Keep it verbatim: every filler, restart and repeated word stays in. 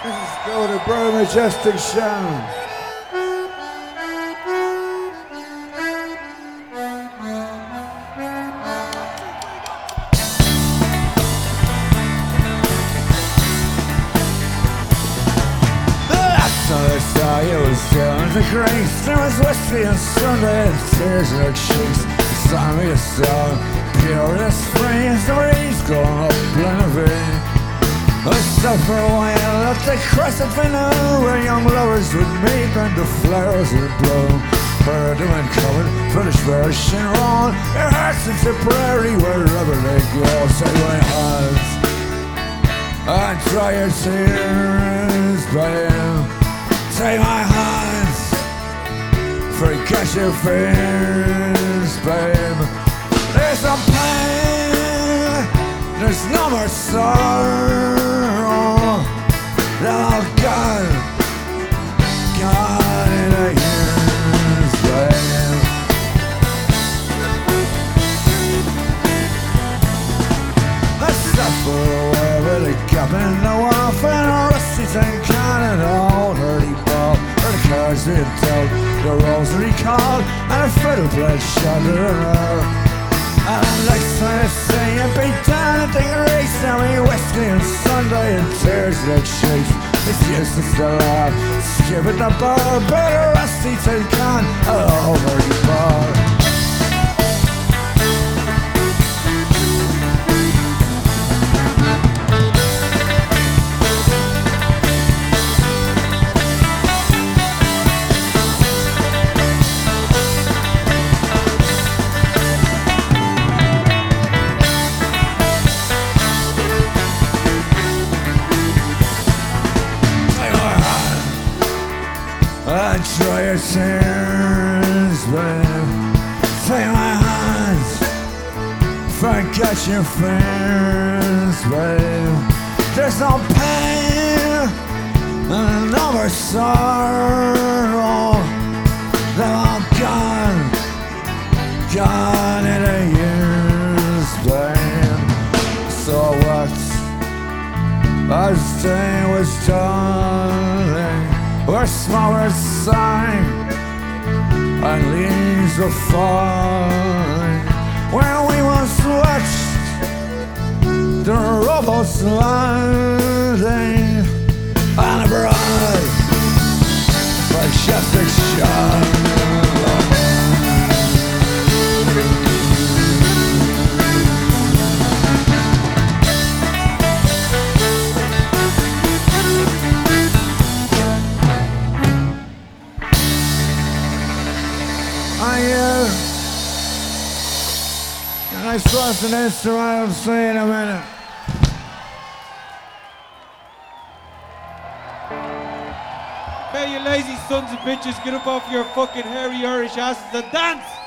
This is called a Bro Majestic Show. It was down to grace. There was whiskey and Sunday and tears in her cheeks. The song of a song, pure as spring as the breeze going up Glenavine. I stopped for a while at the crescent finale where young lovers would meet and the flowers would bloom. Heard the wind coming, British version on. Your heart's in Tipperary wherever they go. Say my hands and dry your tears, babe. Take my hands, forget your fears, babe. There's no pain, there's no more sorrow. Oh God, God in the years, babe. Let's stop for a while with a cup in the waff and a rusty tin can and old hurdy ball. Or the cards being dealt, the rosary called, and a fiddle played shutter her. And the next time I see you beat down and take a race, now we whiskey and Sunday and tears in the cheeks. It's useless to laugh, skip at the bar, but a rusty tin can and an old hurdy ball. Dry your tears, babe. Take my hands, forget your fears, babe. There's no pain and no more sorrow. They're all gone, gone in the years, babe. So what? As day was done, where small sang and leaves were falling, where we once watched the robots landing on a broad majestic shore. I saw an instrument, I'll say in a minute. Hey, you lazy sons of bitches, get up off your fucking hairy Irish asses and dance!